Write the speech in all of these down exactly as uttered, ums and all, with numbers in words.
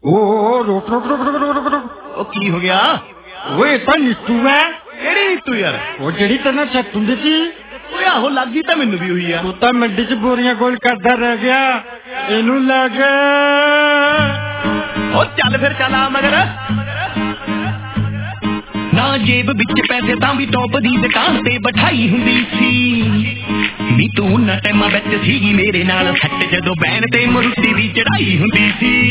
ओ रुक रुक रुक रुक रुक रुक। ओ की हो गया? वो इतना नीतू है। केड़ी नीतू यार? वो जेड़ी तेना छत हुंदी सी। ओए आहो लगी तां मैनू भी हुई आ। तू तां मंडी च बोरियां गोल करदा रह गया। इनू लग ओ चल फिर चल आ मगर। ना जेब विच पैसे तां भी टॉप दी दुकान ते बिठाई हुंदी सी। नी तू उन्ना टाइमां विच सीगी मेरे नाल सैट जदों बैन ते मरुती दी चढ़ाई हुंदी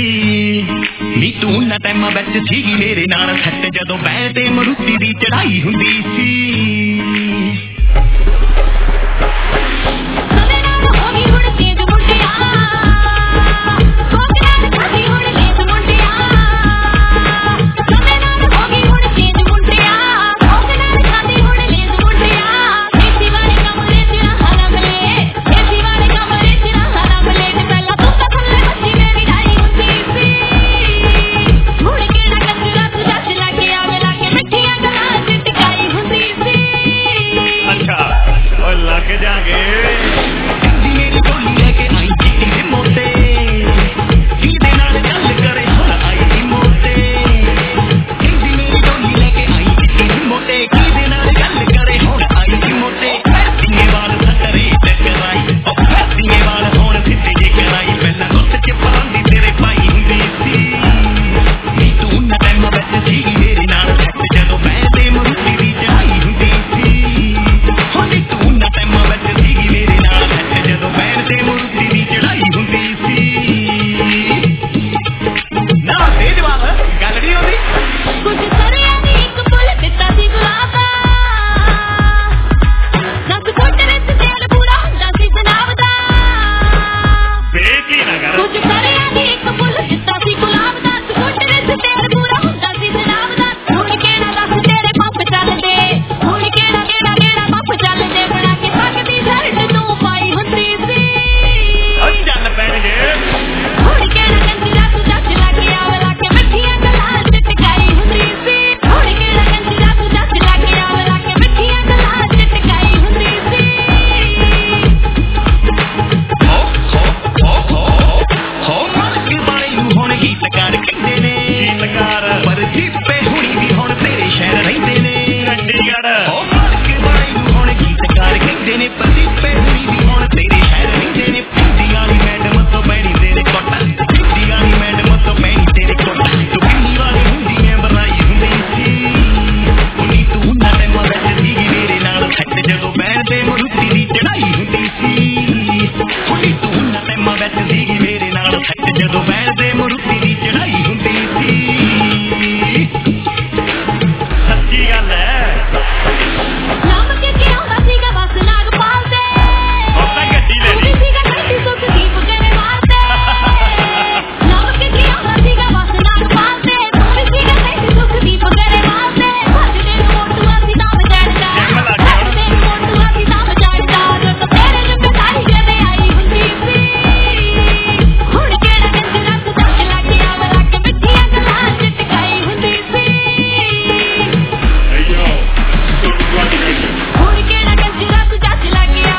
सी। नी तू उन्ना टाइमां विच सीगी मेरे नाल सैट जदों बैन ते मरुती दी चढ़ाई हुंदी सी।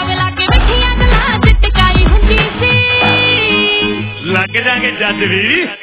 जज भी